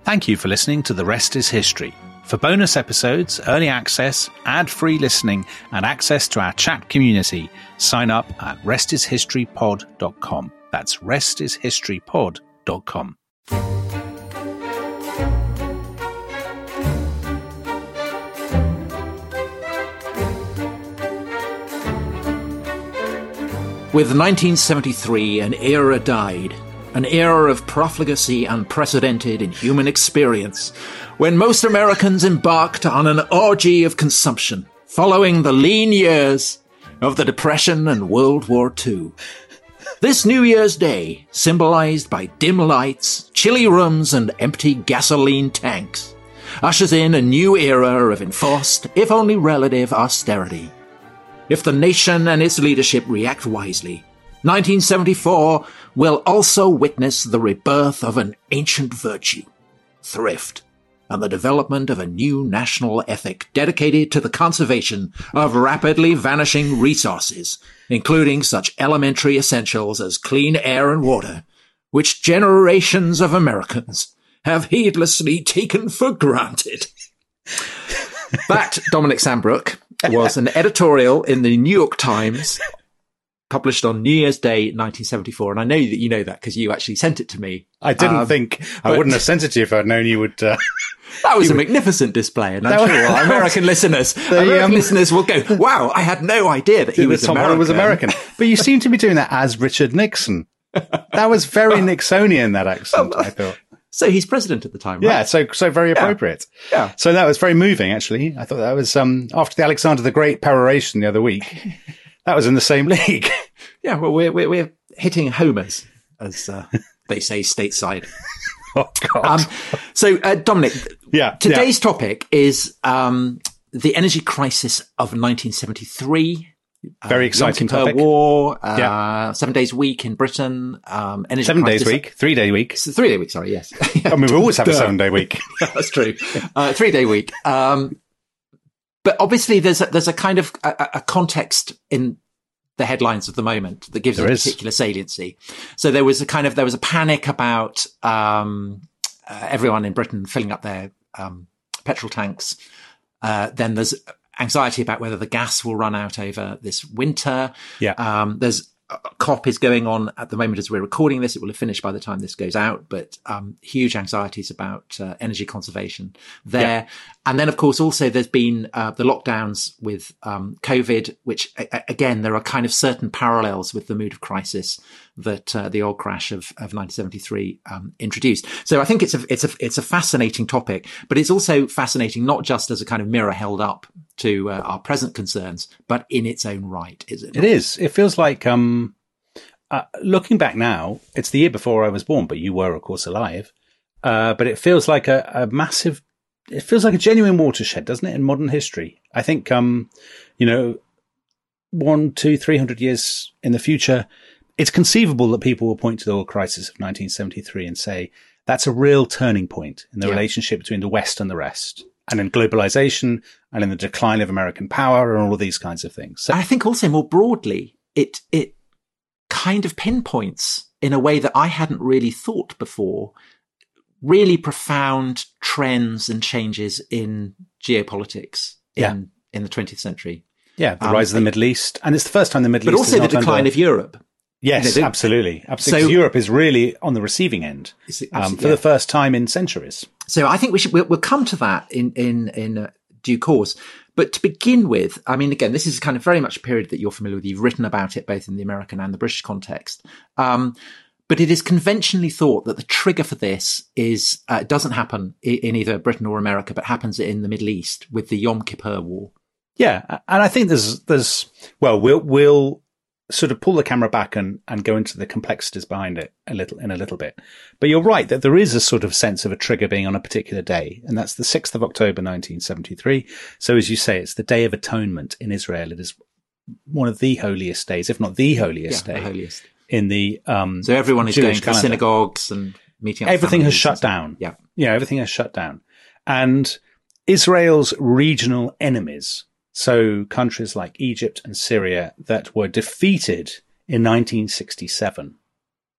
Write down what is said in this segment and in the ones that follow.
Thank you for listening to The Rest is History. For bonus episodes, early access, ad-free listening, and access to our chat community, sign up at restishistorypod.com. That's restishistorypod.com. With 1973, an era died. An era of profligacy unprecedented in human experience, when most Americans embarked on an orgy of consumption, following the lean years of the Depression and World War II. This New Year's Day, symbolized by dim lights, chilly rooms, and empty gasoline tanks, ushers in a new era of enforced, if only relative, austerity. If the nation and its leadership react wisely, 1974 will also witness the rebirth of an ancient virtue, thrift, and the development of a new national ethic dedicated to the conservation of rapidly vanishing resources, including such elementary essentials as clean air and water, which generations of Americans have heedlessly taken for granted. That, Dominic Sandbrook, was an editorial in the New York Times published on New Year's Day, 1974. And I know that you know that because you actually sent it to me. I didn't think I wouldn't have sent it to you if I'd known you would. That was a magnificent display. And I'm sure our American listeners will go, wow, I had no idea that he was American. But you seem to be doing that as Richard Nixon. That was very Nixonian, that accent, I thought. So he's president at the time, right? Yeah, so very appropriate. Yeah. So that was very moving, actually. I thought that was after the Alexander the Great peroration the other week. That was in the same league. Yeah, well, we're hitting homers, as they say stateside. Oh, God. So, Dominic, today's topic is the energy crisis of 1973. Very exciting topic. War, 7 days a week in Britain. Energy 7 crisis. days a week, 3 day week. It's a 3 day week, sorry, yes. I mean, we always have a 7 day week. That's true. 3 day week. But obviously there's a kind of a context in the headlines of the moment that gives it a particular saliency. So there was a panic about, everyone in Britain filling up their, petrol tanks. Then there's anxiety about whether the gas will run out over this winter. Yeah. There's a COP is going on at the moment as we're recording this. It will have finished by the time this goes out, but huge anxieties about energy conservation there. Yeah. And then, of course, also there's been the lockdowns with COVID, which, again, there are kind of certain parallels with the mood of crisis that the oil crash of 1973 introduced. So I think it's a fascinating topic, but it's also fascinating not just as a kind of mirror held up to our present concerns, but in its own right, is it? It is. It feels like, looking back now, it's the year before I was born, but you were, of course, alive. But it feels like a massive, it feels like a genuine watershed, doesn't it, in modern history? I think, 100, 200, 300 years in the future, it's conceivable that people will point to the oil crisis of 1973 and say, that's a real turning point in the relationship between the West and the rest, and in globalization and in the decline of American power and all of these kinds of things. So, I think also more broadly, it kind of pinpoints in a way that I hadn't really thought before, really profound trends and changes in geopolitics in the 20th century. Yeah, the rise of the Middle East. And it's the first time the Middle East is not the decline of Europe. Yes, absolutely. So Europe is really on the receiving end for the first time in centuries. So I think we'll come to that in due course. But to begin with, I mean, again, this is kind of very much a period that you're familiar with. You've written about it both in the American and the British context. But it is conventionally thought that the trigger for this is doesn't happen in either Britain or America, but happens in the Middle East with the Yom Kippur War. Yeah, and I think we'll sort of pull the camera back and go into the complexities behind it in a little bit. But you're right that there is a sort of sense of a trigger being on a particular day, and that's the 6th of October, 1973. So as you say, it's the Day of Atonement in Israel. It is one of the holiest days, if not the holiest day. The holiest. In the so everyone is Jewish going to synagogues and meeting up. Everything has shut down. Yeah, everything has shut down. And Israel's regional enemies, so countries like Egypt and Syria that were defeated in 1967,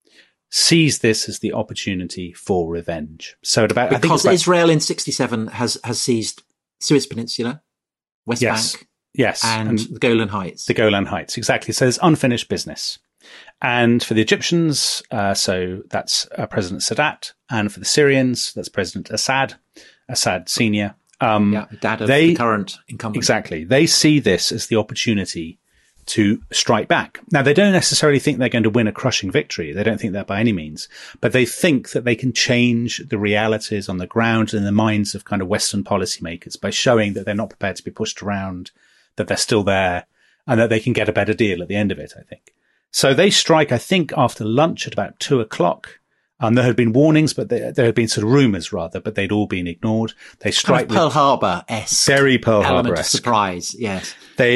sees this as the opportunity for revenge. So because Israel in 1967 has seized Suez Peninsula, West Bank, and the Golan Heights. The Golan Heights, exactly. So there's unfinished business. And for the Egyptians, so that's President Sadat, and for the Syrians, that's President Assad Senior. Dad of the current incumbent. Exactly. They see this as the opportunity to strike back. Now, they don't necessarily think they're going to win a crushing victory. They don't think that by any means. But they think that they can change the realities on the ground and in the minds of kind of Western policymakers by showing that they're not prepared to be pushed around, that they're still there, and that they can get a better deal at the end of it, I think. So they strike, I think, after lunch at about 2:00. There had been warnings, but there had been sort of rumours rather, but they'd all been ignored. They strike kind of Pearl Harbor-esque. Very Pearl Harbor-esque. Harbor-esque. Surprise, yes.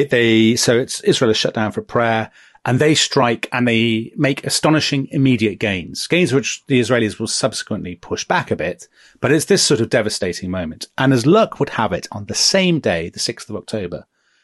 So it's Israel is shut down for prayer, and they strike and they make astonishing immediate gains which the Israelis will subsequently push back a bit. But it's this sort of devastating moment. And as luck would have it, on the same day, the 6th of October,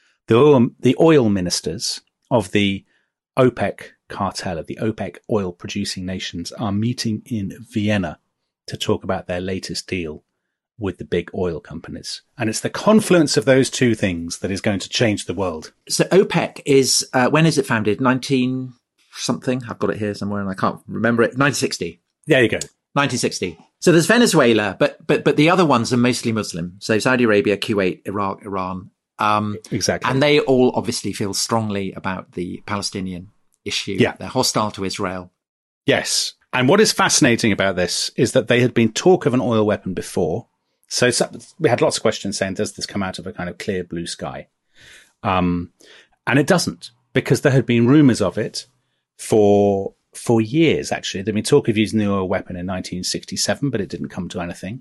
the oil ministers of the OPEC cartel, of the OPEC oil producing nations, are meeting in Vienna to talk about their latest deal with the big oil companies. And it's the confluence of those two things that is going to change the world. So OPEC is, when is it founded? 19 something? I've got it here somewhere and I can't remember it. 1960. There you go. 1960. So there's Venezuela, but the other ones are mostly Muslim. So Saudi Arabia, Kuwait, Iraq, Iran. Exactly. And they all obviously feel strongly about the Palestinian issue. Yeah. They're hostile to Israel. Yes. And what is fascinating about this is that they had been talk of an oil weapon before. So we had lots of questions saying, does this come out of a kind of clear blue sky? And it doesn't, because there had been rumours of it for years, actually. There'd been talk of using the oil weapon in 1967, but it didn't come to anything.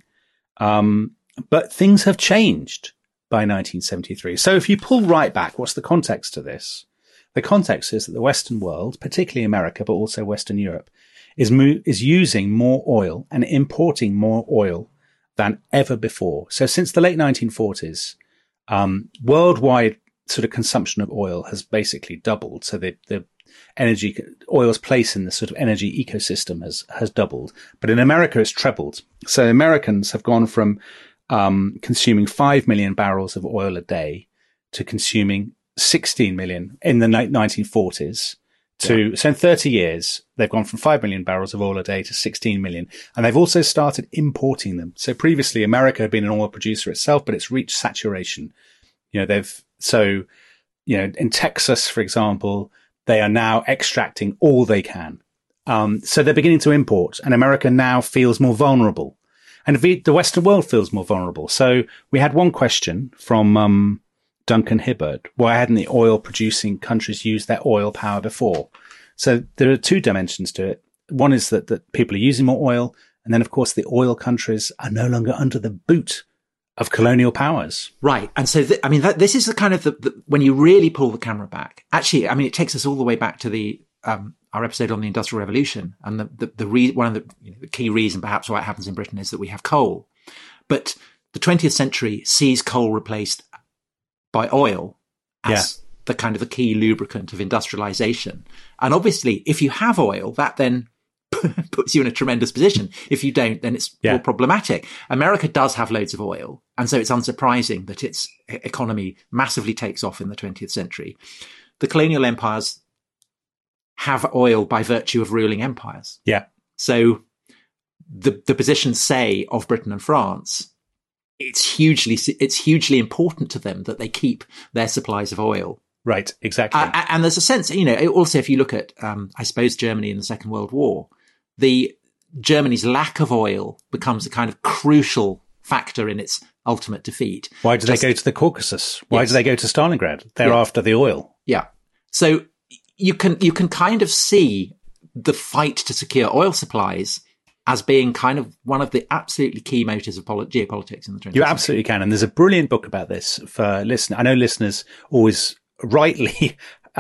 But things have changed by 1973. So if you pull right back, what's the context to this? The context is that the Western world, particularly America, but also Western Europe, is using more oil and importing more oil than ever before. So since the late 1940s, worldwide sort of consumption of oil has basically doubled. So the oil's place in the sort of energy ecosystem has doubled. But in America, it's trebled. So Americans have gone from consuming 5 million barrels of oil a day to consuming 16 million in the 1940s. So in 30 years, they've gone from 5 million barrels of oil a day to 16 million. And they've also started importing them. So previously, America had been an oil producer itself, but it's reached saturation. In Texas, for example, they are now extracting all they can. So they're beginning to import, and America now feels more vulnerable. And the Western world feels more vulnerable. So we had one question from Duncan Hibbard: why hadn't the oil producing countries used their oil power before? So there are two dimensions to it. One is that people are using more oil. And then, of course, the oil countries are no longer under the boot of colonial powers. Right. And so, this is the kind of when you really pull the camera back. Actually, it takes us all the way back to our episode on the Industrial Revolution. And one of the key reason perhaps why it happens in Britain is that we have coal. But the 20th century sees coal replaced by oil as the kind of the key lubricant of industrialization. And obviously, if you have oil, that then puts you in a tremendous position. If you don't, then it's more problematic. America does have loads of oil. And so it's unsurprising that its economy massively takes off in the 20th century. The colonial empires have oil by virtue of ruling empires. Yeah. So the position, say, of Britain and France, it's hugely important to them that they keep their supplies of oil. Right, exactly. And there's a sense, also if you look at, I suppose, Germany in the Second World War, Germany's lack of oil becomes a kind of crucial factor in its ultimate defeat. Why do they go to the Caucasus? Why do they go to Stalingrad? They're after the oil. Yeah. So you can kind of see the fight to secure oil supplies as being kind of one of the absolutely key motives of geopolitics in the 20th century. You absolutely can. And there's a brilliant book about this for listeners. I know listeners always rightly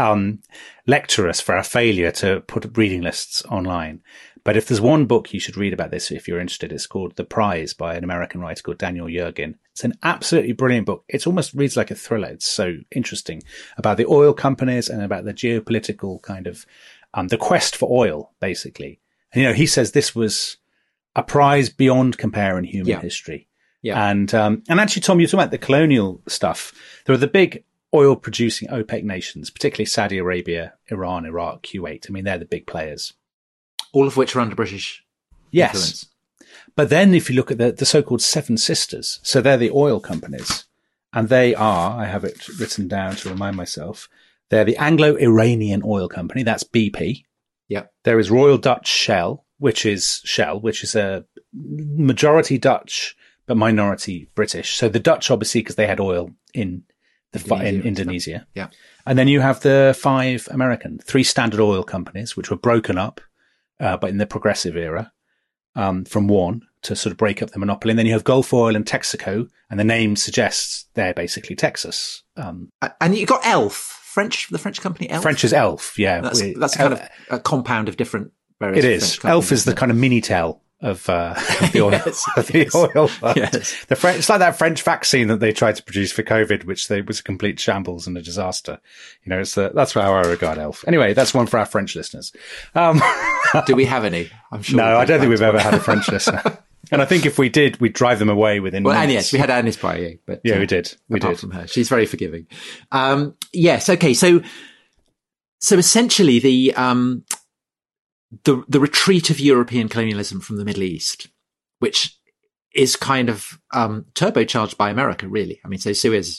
lecture us for our failure to put reading lists online. But if there's one book you should read about this, if you're interested, it's called The Prize by an American writer called Daniel Yergin. It's an absolutely brilliant book. It almost reads like a thriller. It's so interesting about the oil companies and about the geopolitical kind of the quest for oil, basically. And, he says this was a prize beyond compare in human history. Yeah. And actually, Tom, you're talking about the colonial stuff. There are the big oil producing OPEC nations, particularly Saudi Arabia, Iran, Iraq, Kuwait. I mean, they're the big players. All of which are under British influence. But then if you look at the so-called Seven Sisters, so they're the oil companies, and they are, I have it written down to remind myself, they're the Anglo-Iranian Oil Company, that's BP. Yeah. There is Royal Dutch Shell, which is a majority Dutch but minority British. So the Dutch, obviously, because they had oil in Indonesia. Yeah. And then you have the three Standard Oil companies, which were broken up, but in the progressive era, from one to sort of break up the monopoly. And then you have Gulf Oil and Texaco, and the name suggests they're basically Texas. And you've got Elf, the French company Elf. French is Elf, yeah. That's kind of a compound of different various. It is. Elf is the kind of Minitel of the oil. Yes, oil. Yes. It's like that French vaccine that they tried to produce for COVID, which was a complete shambles and a disaster. That's how I regard Elf. Anyway, that's one for our French listeners. Do we have any? I'm sure. No, I don't think we've ever had a French listener. And I think if we did, we'd drive them away within minutes. And yes, we had Agnès Poirier, but yeah, we did. Apart from her, she's very forgiving. Yes. Okay. So essentially the retreat of European colonialism from the Middle East, which is kind of turbocharged by America, really. I mean, so Suez,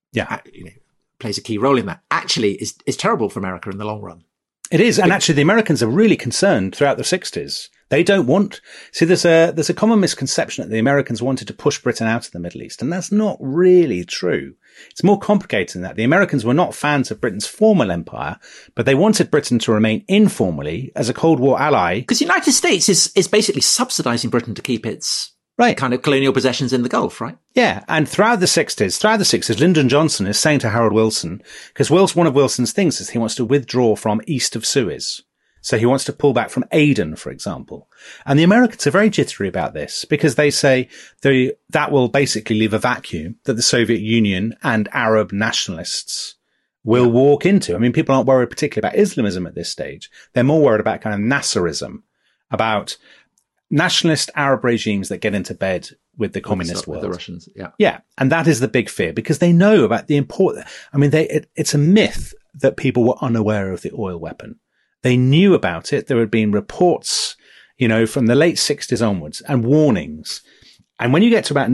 plays a key role in that. Actually, is terrible for America in the long run. It is, and actually, the Americans are really concerned throughout the 60s. They don't want. See, there's a common misconception that the Americans wanted to push Britain out of the Middle East, and that's not really true. It's more complicated than that. The Americans were not fans of Britain's formal empire, but they wanted Britain to remain informally as a Cold War ally. Because the United States is basically subsidizing Britain to keep its kind of colonial possessions in the Gulf, right? Yeah, and throughout the 60s, Lyndon Johnson is saying to Harold Wilson, because one of Wilson's things is he wants to withdraw from east of Suez. So he wants to pull back from Aden, for example. And the Americans are very jittery about this because they say that will basically leave a vacuum that the Soviet Union and Arab nationalists will walk into. I mean, people aren't worried particularly about Islamism at this stage. They're more worried about kind of Nasserism, about nationalist Arab regimes that get into bed with the communist world. With the Russians, yeah. Yeah. And that is the big fear because they know about the important. I mean, it's a myth that people were unaware of the oil weapon. They knew about it. There had been reports, from the late 60s onwards and warnings. And when you get to about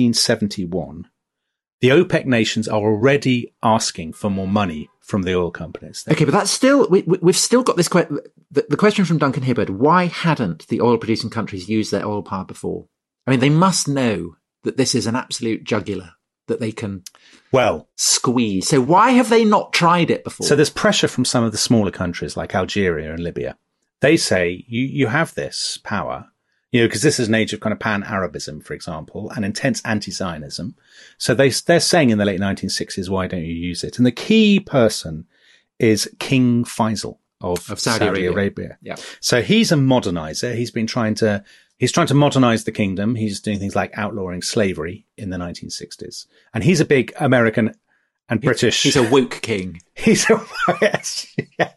1971, the OPEC nations are already asking for more money from the oil companies. Okay, but that's still, we've still got this the question from Duncan Hibbard. Why hadn't the oil producing countries used their oil power before? I mean, they must know that this is an absolute jugular that they can squeeze. So why have they not tried it before? So there's pressure from some of the smaller countries like Algeria and Libya. They say, you have this power, because this is an age of kind of pan-Arabism, for example, and intense anti-Zionism. So they're saying in the late 1960s, why don't you use it? And the key person is King Faisal of Saudi Arabia. Yeah. So he's a modernizer. He's trying to modernize the kingdom. He's doing things like outlawing slavery in the 1960s. And he's a big American and British. He's a woke king. Yes. Yeah.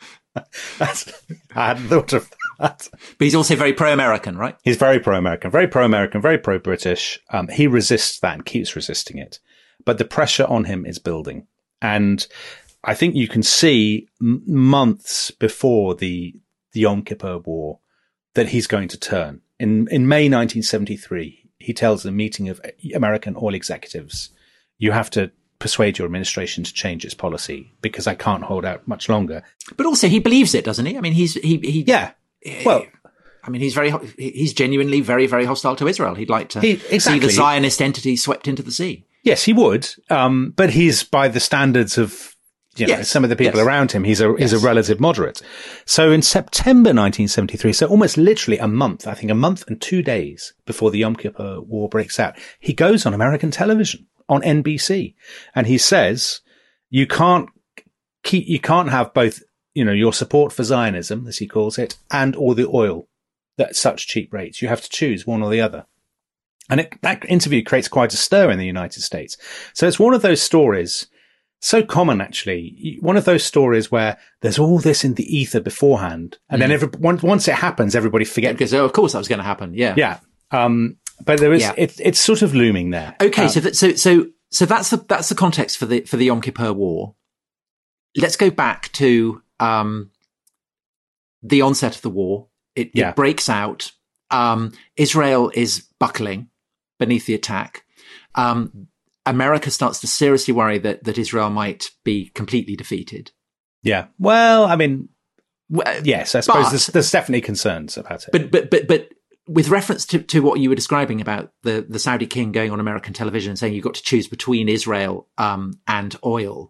I hadn't thought of that. But he's also very pro-American, right? He's very pro-American, very pro-British. He resists that and keeps resisting it. But the pressure on him is building. And I think you can see months before the Yom Kippur War that he's going to turn. In May 1973, he tells a meeting of American oil executives, you have to persuade your administration to change its policy because I can't hold out much longer. But also he believes it, doesn't he? I mean, yeah. Well, I mean, he's genuinely very, very hostile to Israel. He'd like to see the Zionist entity swept into the sea. Yes, he would. But he's by the standards of some of the people around him, he's a relative moderate. So in September 1973, so almost literally a month and 2 days before the Yom Kippur War breaks out, he goes on American television, on NBC, and he says, you can't have both, your support for Zionism, as he calls it, and all the oil at such cheap rates. You have to choose one or the other. And that interview creates quite a stir in the United States. So it's one of those stories So common, actually. One of those stories where there's all this in the ether beforehand, and then once it happens, everybody forgets. Because of course that was going to happen. Yeah. Yeah. But there is, it's sort of looming there. Okay. So that's the context for the Yom Kippur War. Let's go back to, the onset of the war. It breaks out. Israel is buckling beneath the attack. America starts to seriously worry that Israel might be completely defeated. Yeah. Well, I mean, yes, I suppose there's definitely concerns about it. But with reference to what you were describing about the Saudi king going on American television and saying you've got to choose between Israel and oil,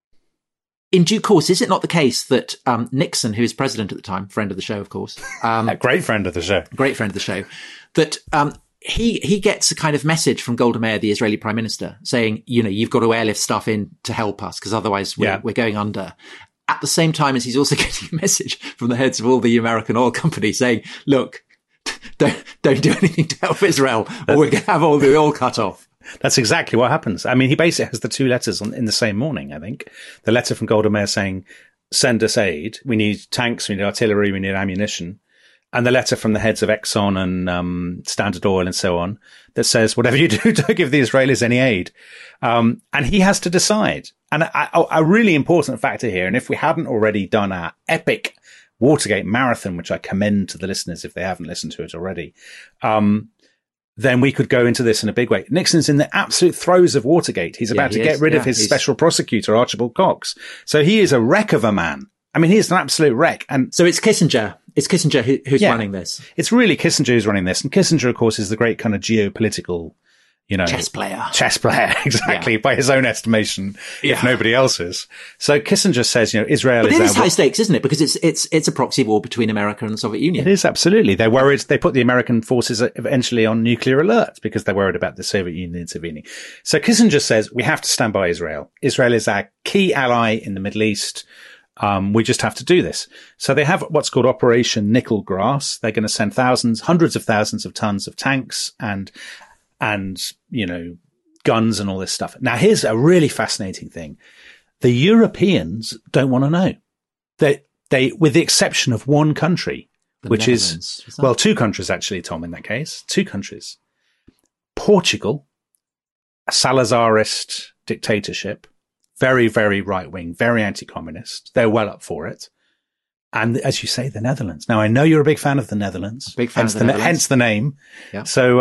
in due course, is it not the case that Nixon, who is president at the time, friend of the show, of course, a great friend of the show, that he gets a kind of message from Golda Meir, the Israeli prime minister, saying, you've got to airlift stuff in to help us because otherwise we're going under. At the same time as he's also getting a message from the heads of all the American oil companies saying, look, don't do anything to help Israel or we're going to have all the oil cut off. That's exactly what happens. I mean, he basically has the two letters in the same morning, I think. The letter from Golda Meir saying, send us aid. We need tanks, we need artillery, we need ammunition. And the letter from the heads of Exxon and Standard Oil and so on that says, whatever you do, don't give the Israelis any aid. And he has to decide. And a really important factor here, and if we hadn't already done our epic Watergate marathon, which I commend to the listeners if they haven't listened to it already, then we could go into this in a big way. Nixon's in the absolute throes of Watergate. He's about to get rid of his special prosecutor, Archibald Cox. So he is a wreck of a man. I mean, he's an absolute wreck. And so it's Kissinger. It's Kissinger who's running this. It's really Kissinger who's running this. And Kissinger, of course, is the great kind of geopolitical, chess player, exactly, by his own estimation, if nobody else's. So Kissinger says, Israel but it is high stakes, isn't it? Because it's a proxy war between America and the Soviet Union. It is, absolutely. They're worried. They put the American forces eventually on nuclear alert because they're worried about the Soviet Union intervening. So Kissinger says, we have to stand by Israel. Israel is our key ally in the Middle East. We just have to do this. So they have what's called Operation Nickel Grass. They're going to send hundreds of thousands of tons of tanks and guns and all this stuff. Now, here's a really fascinating thing. The Europeans don't want to know. They, with the exception of one country, which is two countries actually, Tom, in that case, two countries. Portugal, a Salazarist dictatorship, very, very right-wing, very anti-communist. They're well up for it. And as you say, the Netherlands. Now, I know you're a big fan of the Netherlands. Hence the name. Yeah. So,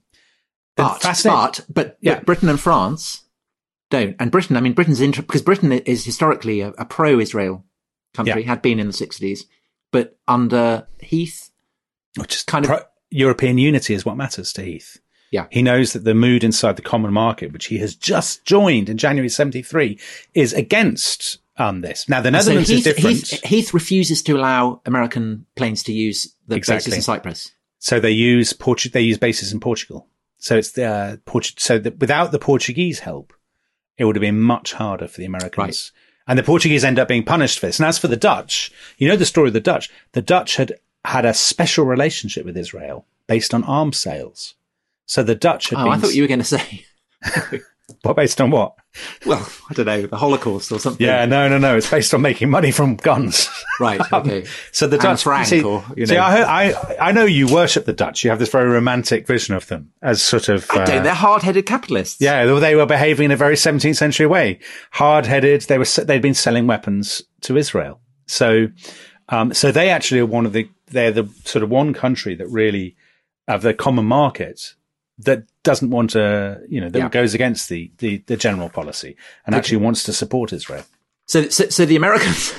but Britain and France don't. And Britain's because Britain is historically a pro-Israel country, had been in the 60s, but under Heath, which is kind of European unity is what matters to Heath. Yeah. He knows that the mood inside the common market, which he has just joined in January 73, is against this. Now, the Netherlands is different. Heath refuses to allow American planes to use the bases in Cyprus. So they use bases in Portugal. So it's without the Portuguese help, it would have been much harder for the Americans. Right. And the Portuguese end up being punished for this. And as for the Dutch, the story of the Dutch. The Dutch had a special relationship with Israel based on arms sales. So the Dutch had been... I thought you were going to say... What, based on what? Well, I don't know, the Holocaust or something. Yeah, no. It's based on making money from guns. Right, okay. So the Dutch... I know you worship the Dutch. You have this very romantic vision of them as sort of... they're hard-headed capitalists. Yeah, they were behaving in a very 17th century way. Hard-headed. They'd been selling weapons to Israel. So they actually are they're the sort of one country that really, of the common market, that doesn't want to, goes against the general policy and actually wants to support Israel. So the Americans,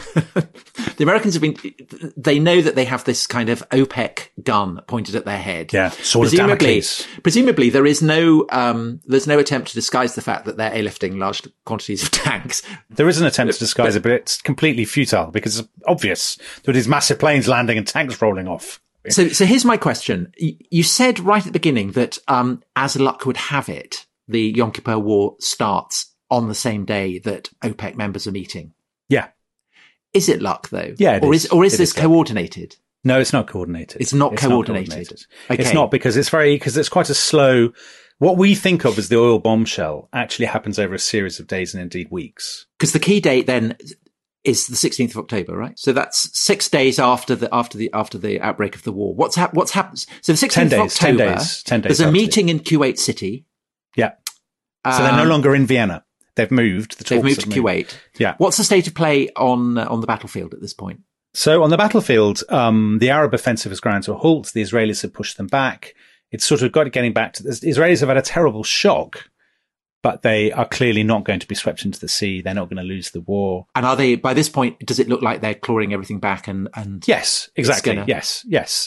they know that they have this kind of OPEC gun pointed at their head. Yeah. Presumably there is there's no attempt to disguise the fact that they're airlifting large quantities of tanks. There is an attempt to disguise it, but it's completely futile because it's obvious that these massive planes landing and tanks rolling off. So here's my question. You said right at the beginning that, as luck would have it, the Yom Kippur War starts on the same day that OPEC members are meeting. Yeah. Is it luck though? Yeah. Is this coordinated? No, it's not coordinated. It's not coordinated. Okay. It's not because it's quite a slow, what we think of as the oil bombshell actually happens over a series of days and indeed weeks. Because the key date then is the 16th of October, right? So that's 6 days after the outbreak of the war. What's happened? So the 16th of October, 10 days. There's a meeting in Kuwait City. Yeah. So they're no longer in Vienna. They've moved. They've moved to Kuwait. Yeah. What's the state of play on the battlefield at this point? So on the battlefield, the Arab offensive has ground to a halt. The Israelis have pushed them back. It's sort of getting back to the Israelis have had a terrible shock, but they are clearly not going to be swept into the sea. They're not going to lose the war. And are they, by this point, does it look like they're clawing everything back and yes, exactly. Yes.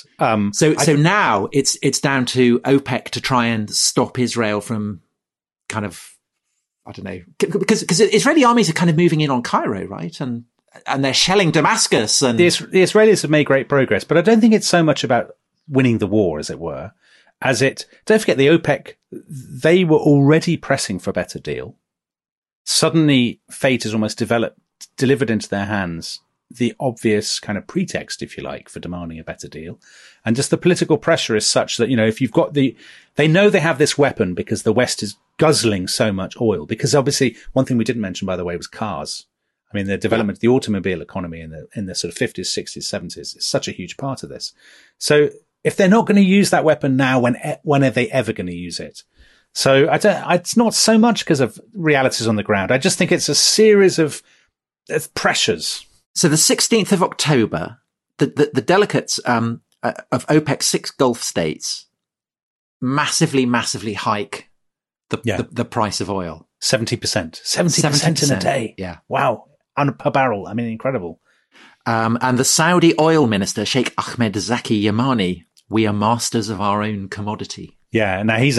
So now it's down to OPEC to try and stop Israel from kind of, I don't know, because Israeli armies are kind of moving in on Cairo, right? And they're shelling Damascus. And the Israelis have made great progress, but I don't think it's so much about winning the war, as it were, don't forget the OPEC, they were already pressing for a better deal. Suddenly fate has almost delivered into their hands the obvious kind of pretext, if you like, for demanding a better deal. And just the political pressure is such that, if you've got they know they have this weapon because the West is guzzling so much oil. Because obviously one thing we didn't mention, by the way, was cars. I mean, the development of the automobile economy in the sort of 50s, 60s, 70s is such a huge part of this. So if they're not going to use that weapon now, when are they ever going to use it? So it's not so much because of realities on the ground. I just think it's a series of pressures. So the 16th of October, the delegates of OPEC's 6 Gulf states massively hike the price of oil. 70%. 70% in a day. Yeah. Wow. Per barrel. I mean, incredible. And the Saudi oil minister, Sheikh Ahmed Zaki Yamani, we are masters of our own commodity. Yeah. Now he's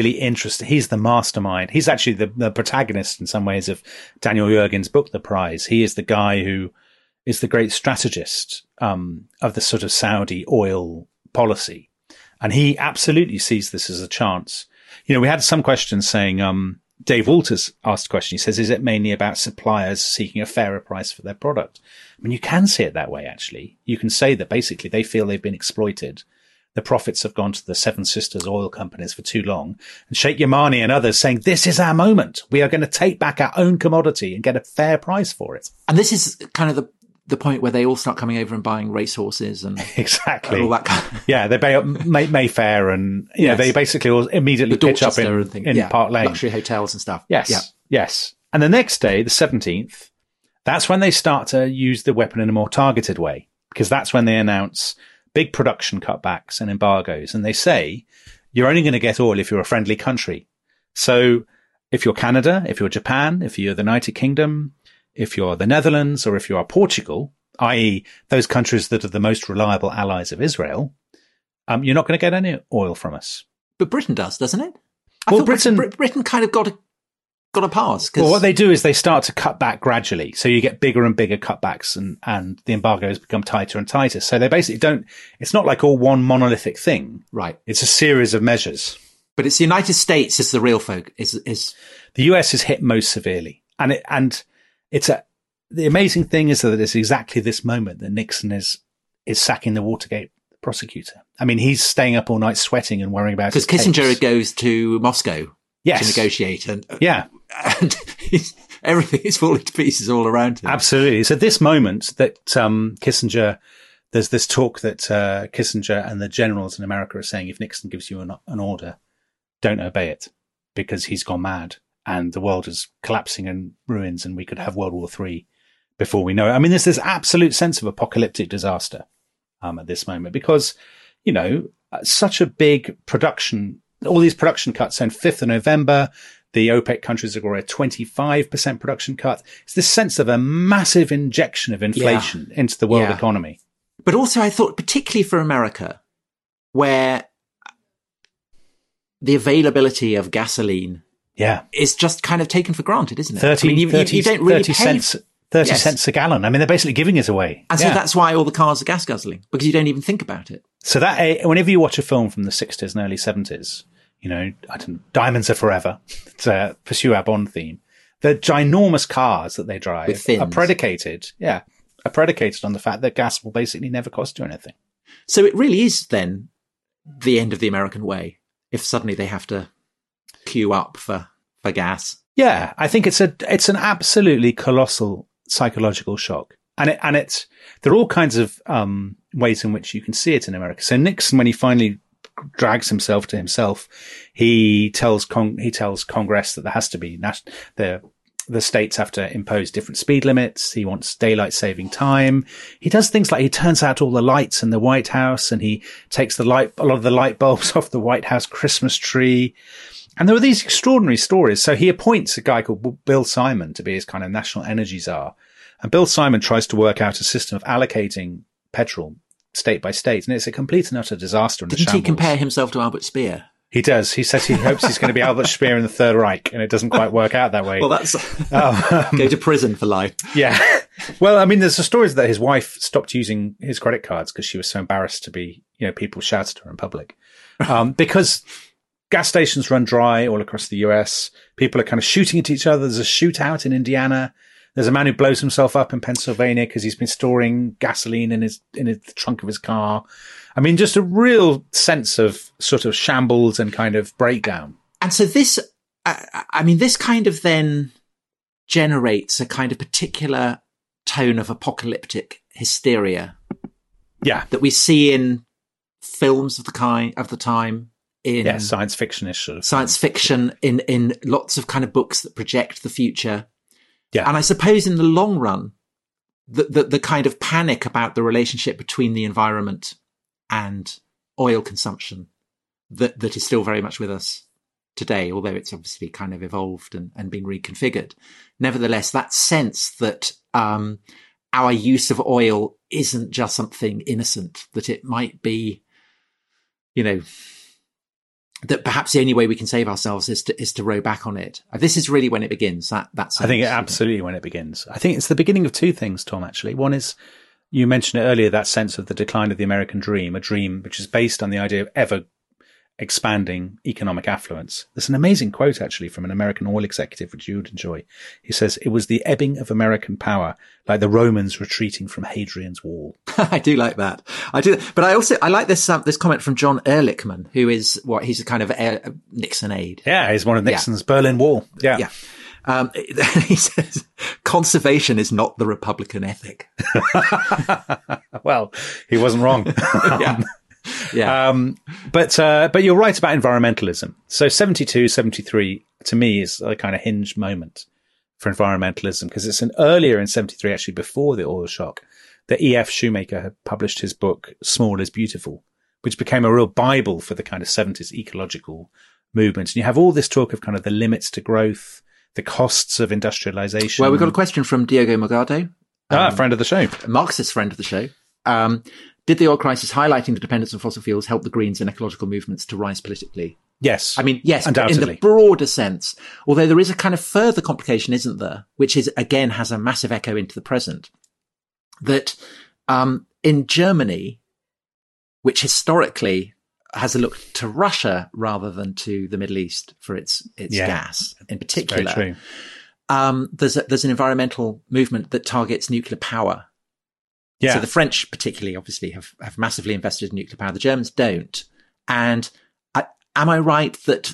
he's the mastermind. He's actually the protagonist in some ways of Daniel Yergin's book, The Prize. He is the guy who is the great strategist, of the sort of Saudi oil policy. And he absolutely sees this as a chance. We had some questions saying, Dave Walters asked a question. He says, is it mainly about suppliers seeking a fairer price for their product? I mean, you can see it that way, actually. You can say that basically they feel they've been exploited. The profits have gone to the Seven Sisters oil companies for too long. And Sheikh Yamani and others saying, this is our moment. We are going to take back our own commodity and get a fair price for it. And this is kind of the point where they all start coming over and buying racehorses and exactly all that kind of yeah, they buy up Mayfair and they basically all immediately pitch up in Park Lane, luxury hotels and stuff. Yes. And the next day, the 17th, that's when they start to use the weapon in a more targeted way, because that's when they announce big production cutbacks and embargoes, and they say you're only going to get oil if you're a friendly country. So if you're Canada, if you're Japan, if you're the United Kingdom, if you're the Netherlands, or if you are Portugal, i.e. those countries that are the most reliable allies of Israel, you're not going to get any oil from us. But Britain does, doesn't it? Well, Britain kind of got a pass. Well, what they do is they start to cut back gradually. So you get bigger and bigger cutbacks and the embargoes become tighter and tighter. So they basically it's not like all one monolithic thing. Right. It's a series of measures. But it's the United States is the real focus. The US is hit most severely. The amazing thing is that it's exactly this moment that Nixon is sacking the Watergate prosecutor. I mean, he's staying up all night sweating and worrying about because Kissinger goes to Moscow to negotiate, and everything is falling to pieces all around him. Absolutely. So this moment that Kissinger, there's this talk that Kissinger and the generals in America are saying, if Nixon gives you an order, don't obey it because he's gone mad and the world is collapsing in ruins and we could have World War III before we know it. I mean, there's this absolute sense of apocalyptic disaster at this moment because, such a big production, all these production cuts. So on 5th of November, the OPEC countries have got a 25% production cut. It's this sense of a massive injection of inflation into the world economy. But also I thought, particularly for America, where the availability of gasoline is just kind of taken for granted, isn't it? You don't really 30 cents a gallon. I mean, they're basically giving it away. And so that's why all the cars are gas guzzling, because you don't even think about it. So that whenever you watch a film from the 60s and early 70s, Diamonds Are Forever, to pursue our Bond theme, the ginormous cars that they drive are predicated on the fact that gas will basically never cost you anything. So it really is then the end of the American way if suddenly they have to queue up for gas. Yeah, I think it's an absolutely colossal psychological shock. And there are all kinds of ways in which you can see it in America. So Nixon, when he finally drags himself to himself, he tells Congress that there has to be the states have to impose different speed limits. He wants daylight saving time. He does things like he turns out all the lights in the White House, and he takes a lot of the light bulbs off the White House Christmas tree. And there were these extraordinary stories. So he appoints a guy called Bill Simon to be his kind of national energy czar. And Bill Simon tries to work out a system of allocating petrol state by state. And it's a complete and utter disaster. Didn't he compare himself to Albert Speer? He does. He says he hopes he's going to be Albert Speer in the Third Reich, and it doesn't quite work out that way. Well, that's go to prison for life. Yeah. Well, I mean, there's the stories that his wife stopped using his credit cards because she was so embarrassed to be, people shouted at her in public. Because gas stations run dry all across the US. People are kind of shooting at each other. There's a shootout in Indiana. There's a man who blows himself up in Pennsylvania because he's been storing gasoline in the trunk of his car. I mean, just a real sense of sort of shambles and kind of breakdown. And so this kind of then generates a kind of particular tone of apocalyptic hysteria. Yeah. That we see in films of the time. In science fiction-ish sort of science fiction, in lots of kind of books that project the future. Yeah. And I suppose in the long run, the kind of panic about the relationship between the environment and oil consumption that is still very much with us today, although it's obviously kind of evolved and been reconfigured. Nevertheless, that sense that our use of oil isn't just something innocent, that it might be, that perhaps the only way we can save ourselves is to row back on it. This is really when it begins. That's I think absolutely when it begins. I think it's the beginning of two things, Tom, actually. One is, you mentioned it earlier, that sense of the decline of the American dream, a dream which is based on the idea of ever expanding economic affluence. There's an amazing quote, actually, from an American oil executive, which you would enjoy. He says, "It was the ebbing of American power, like the Romans retreating from Hadrian's Wall." I do like that. I do. But I like this comment from John Ehrlichman, who is he's a kind of Nixon aide. Yeah, he's one of Nixon's Berlin Wall. Yeah. Yeah. He says, "Conservation is not the Republican ethic." Well, he wasn't wrong. Yeah. Yeah. But you're right about environmentalism. So 72, 73 to me is a kind of hinge moment for environmentalism, because it's earlier in 73, actually before the oil shock, that E.F. Shoemaker had published his book, Small is Beautiful, which became a real Bible for the kind of 70s ecological movement. And you have all this talk of kind of the limits to growth, the costs of industrialization. Well, we've got a question from Diego Morgado. Friend of the show. A Marxist friend of the show. Did the oil crisis highlighting the dependence on fossil fuels help the Greens and ecological movements to rise politically? Yes. I mean, yes, undoubtedly. But in the broader sense, although there is a kind of further complication, isn't there, which is, again, has a massive echo into the present, that in Germany, which historically has a look to Russia rather than to the Middle East for its gas in particular, very true. There's an environmental movement that targets nuclear power. Yeah. So the French particularly obviously have massively invested in nuclear power. The Germans don't. And am I right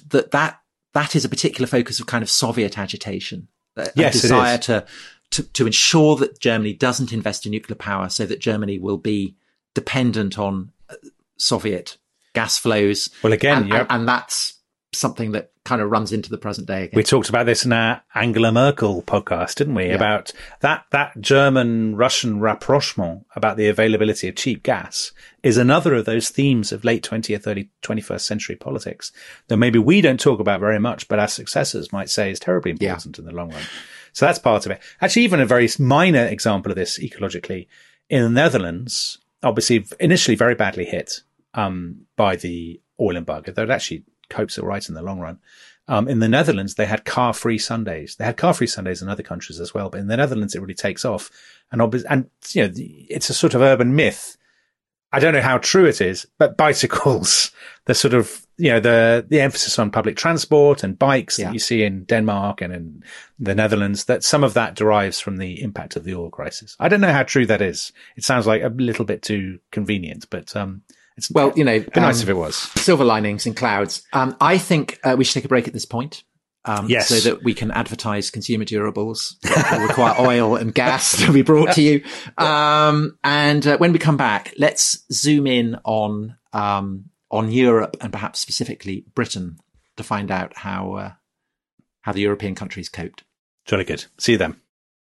that is a particular focus of kind of Soviet agitation? Yes, a desire it is. to ensure that Germany doesn't invest in nuclear power so that Germany will be dependent on Soviet gas flows. Well, again, and that's something that kind of runs into the present day again. We talked about this in our Angela Merkel podcast, didn't we? Yeah. About that German-Russian rapprochement about the availability of cheap gas is another of those themes of late 20th, early 21st century politics that maybe we don't talk about very much, but our successors might say is terribly important in the long run. So that's part of it. Actually, even a very minor example of this ecologically, in the Netherlands, obviously initially very badly hit by the oil embargo, though it actually copes all right in the long run. In the Netherlands, they had car-free Sundays. They had car-free Sundays in other countries as well, but in the Netherlands, it really takes off. And it's a sort of urban myth. I don't know how true it is, but bicycles, the sort of, the emphasis on public transport and bikes that you see in Denmark and in the Netherlands, that some of that derives from the impact of the oil crisis. I don't know how true that is. It sounds like a little bit too convenient, but Well, you know, it'd be nice if it was. Silver linings in clouds. I think we should take a break at this point. Yes. So that we can advertise consumer durables that will require oil and gas to be brought to you. And when we come back, let's zoom in on Europe and perhaps specifically Britain to find out how the European countries coped. Jolly good. See you then.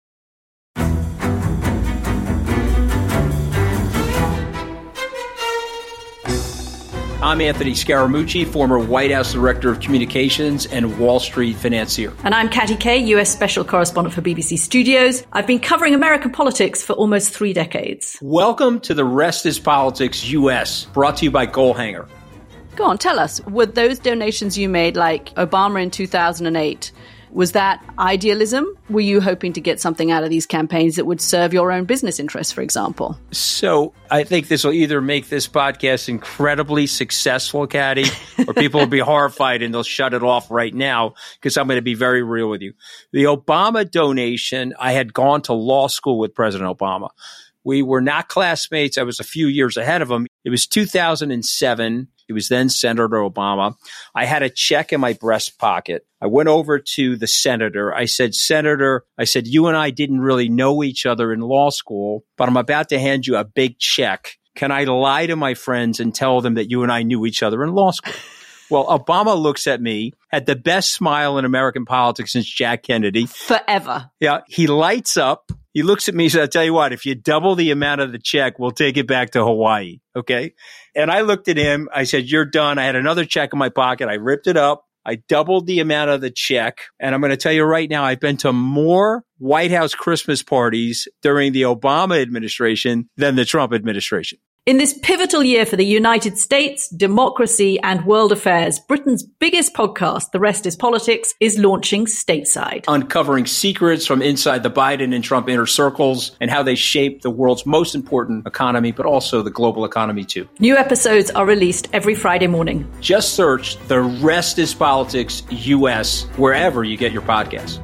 I'm Anthony Scaramucci, former White House Director of Communications and Wall Street financier. And I'm Katty Kay, US Special Correspondent for BBC Studios. I've been covering American politics for almost 3 decades. Welcome to The Rest is Politics US, brought to you by Goalhanger. Go on, tell us, were those donations you made, like Obama in 2008, was that idealism? Were you hoping to get something out of these campaigns that would serve your own business interests, for example? So I think this will either make this podcast incredibly successful, Katty, or people will be horrified and they'll shut it off right now because I'm going to be very real with you. The Obama donation, I had gone to law school with President Obama. We were not classmates. I was a few years ahead of him. It was 2007. He was then Senator Obama. I had a check in my breast pocket. I went over to the senator. I said, Senator, you and I didn't really know each other in law school, but I'm about to hand you a big check. Can I lie to my friends and tell them that you and I knew each other in law school? Well, Obama looks at me, had the best smile in American politics since Jack Kennedy. Forever. Yeah. He lights up. He looks at me and says, I'll tell you what, if you double the amount of the check, we'll take it back to Hawaii. Okay. And I looked at him. I said, you're done. I had another check in my pocket. I ripped it up. I doubled the amount of the check. And I'm going to tell you right now, I've been to more White House Christmas parties during the Obama administration than the Trump administration. In this pivotal year for the United States, democracy, and world affairs, Britain's biggest podcast, The Rest is Politics, is launching stateside. Uncovering secrets from inside the Biden and Trump inner circles and how they shape the world's most important economy, but also the global economy too. New episodes are released every Friday morning. Just search The Rest is Politics US wherever you get your podcasts.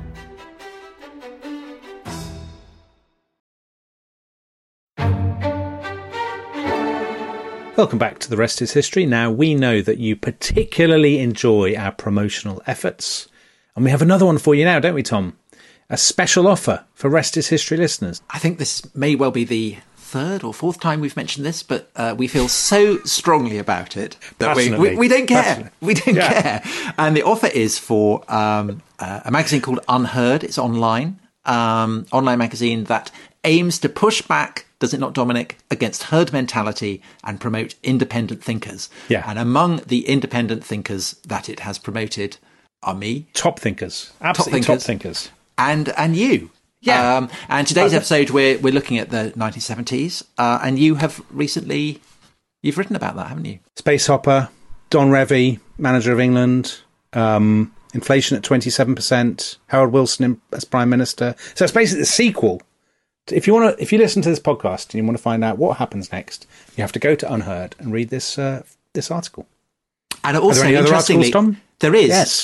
Welcome back to The Rest is History. Now, we know that you particularly enjoy our promotional efforts. And we have another one for you now, don't we, Tom? A special offer for Rest is History listeners. I think this may well be the 3rd or 4th time we've mentioned this, but we feel so strongly about it that we don't care. We don't care. And the offer is for a magazine called Unheard. It's online magazine that aims to push back, does it not, Dominic, against herd mentality and promote independent thinkers. Yeah. And among the independent thinkers that it has promoted are me. Top thinkers. Absolutely top thinkers. And you. Yeah. And today's episode, we're looking at the 1970s. And you have recently, you've written about that, haven't you? Space Hopper, Don Revie, manager of England, inflation at 27%, Harold Wilson as Prime Minister. So it's basically the sequel. If you listen to this podcast and you want to find out what happens next, you have to go to Unheard and read this article. And also, interestingly, articles, Tom? There is. Yes.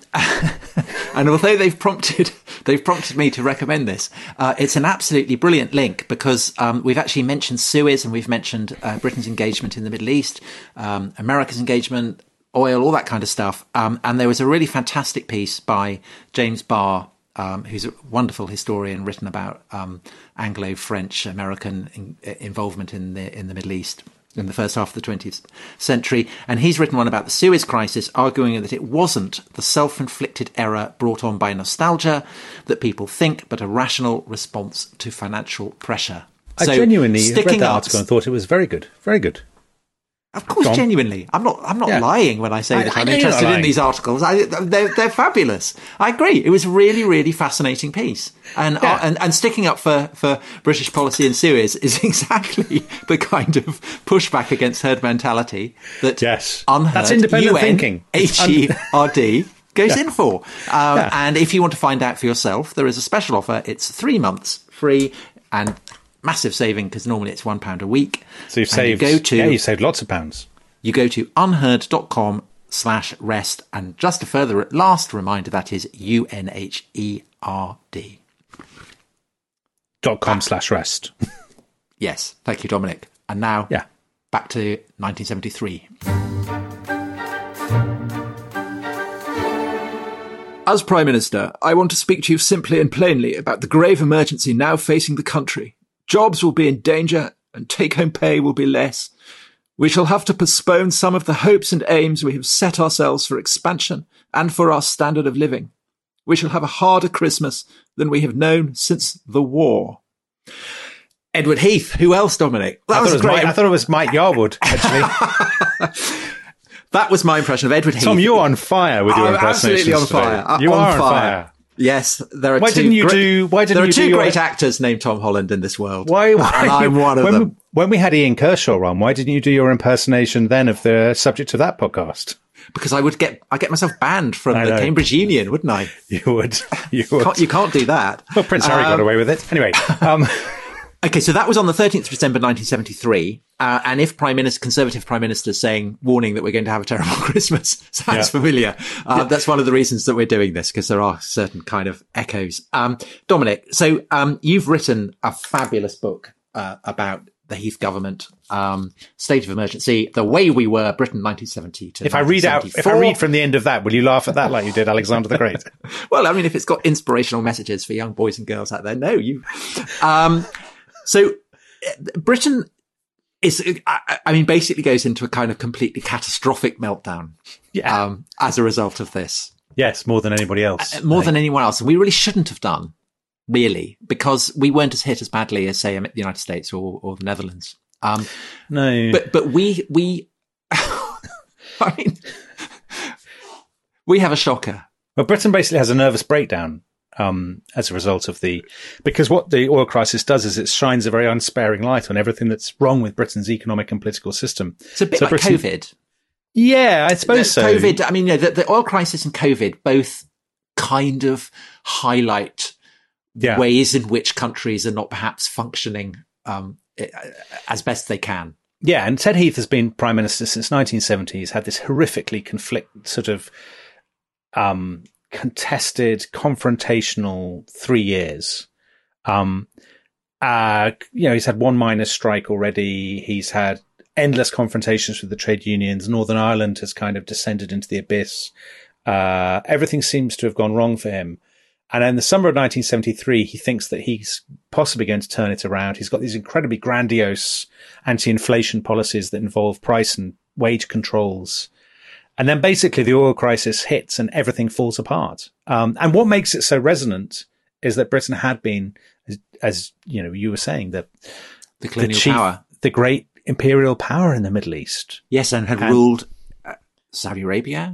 And although they've prompted me to recommend this, it's an absolutely brilliant link because we've actually mentioned Suez and we've mentioned Britain's engagement in the Middle East, America's engagement, oil, all that kind of stuff. And there was a really fantastic piece by James Barr, who's a wonderful historian, written about Anglo-French American involvement in the Middle East in the first half of the 20th century. And he's written one about the Suez Crisis, arguing that it wasn't the self-inflicted error brought on by nostalgia that people think, but a rational response to financial pressure. I genuinely read that article and thought it was very good. Very good. Of course, genuinely. I'm not lying when I say that I'm interested in these articles. They're fabulous. I agree. It was a really, really fascinating piece. And sticking up for British policy in Suez is exactly the kind of pushback against herd mentality that Unheard, that's independent thinking. HERD goes in for. And if you want to find out for yourself, there is a special offer. It's 3 months free and massive saving because normally it's £1 a week. So you've saved, you saved lots of pounds. You go to unheard.com/rest. And just a further last reminder, that is UNHERD. .com/rest. Yes. Thank you, Dominic. And now back to 1973. As Prime Minister, I want to speak to you simply and plainly about the grave emergency now facing the country. Jobs will be in danger and take-home pay will be less. We shall have to postpone some of the hopes and aims we have set ourselves for expansion and for our standard of living. We shall have a harder Christmas than we have known since the war. Edward Heath. Who else, Dominic? I thought it was Mike Yarwood, actually. That was my impression of Edward Heath. Tom, you're on fire with your impersonations. Absolutely on fire. You are on fire. Yes, there are Why didn't you do great actors named Tom Holland in this world. Why and I'm one of them. When we had Ian Kershaw on, why didn't you do your impersonation then of the subject of that podcast? Because I get myself banned from the Cambridge Union, wouldn't I? You would. You can't do that. Well, Prince Harry got away with it. Anyway. Okay, so that was on the 13th of December 1973. And if Conservative Prime Minister saying, warning that we're going to have a terrible Christmas sounds familiar, that's one of the reasons that we're doing this, because there are certain kind of echoes. Dominic, so you've written a fabulous book about the Heath government, state of emergency, the way we were, Britain 1970 to If I read from the end of that, will you laugh at that like you did Alexander the Great? Well, I mean, if it's got inspirational messages for young boys and girls out there, no, you. So Britain basically goes into a kind of completely catastrophic meltdown as a result of this. Yes, more than anybody else. More than anyone else. And we really shouldn't have done, really, because we weren't as hit as badly as, say, the United States or the Netherlands. No. But we I mean, we have a shocker. Well, Britain basically has a nervous breakdown. As a result of because what the oil crisis does is it shines a very unsparing light on everything that's wrong with Britain's economic and political system. It's a bit like COVID. Yeah, I suppose so. COVID, I mean, the oil crisis and COVID both kind of highlight ways in which countries are not perhaps functioning as best they can. Yeah, and Ted Heath has been Prime Minister since 1970. He's had this horrifically contested, confrontational 3 years. He's had one miners' strike already. He's had endless confrontations with the trade unions. Northern Ireland has kind of descended into the abyss. Everything seems to have gone wrong for him. And in the summer of 1973, he thinks that he's possibly going to turn it around. He's got these incredibly grandiose anti-inflation policies that involve price and wage controls. And then basically the oil crisis hits and everything falls apart. And what makes it so resonant is that Britain had been, as you were saying, the colonial power, the great imperial power in the Middle East. Yes, and had ruled Saudi Arabia,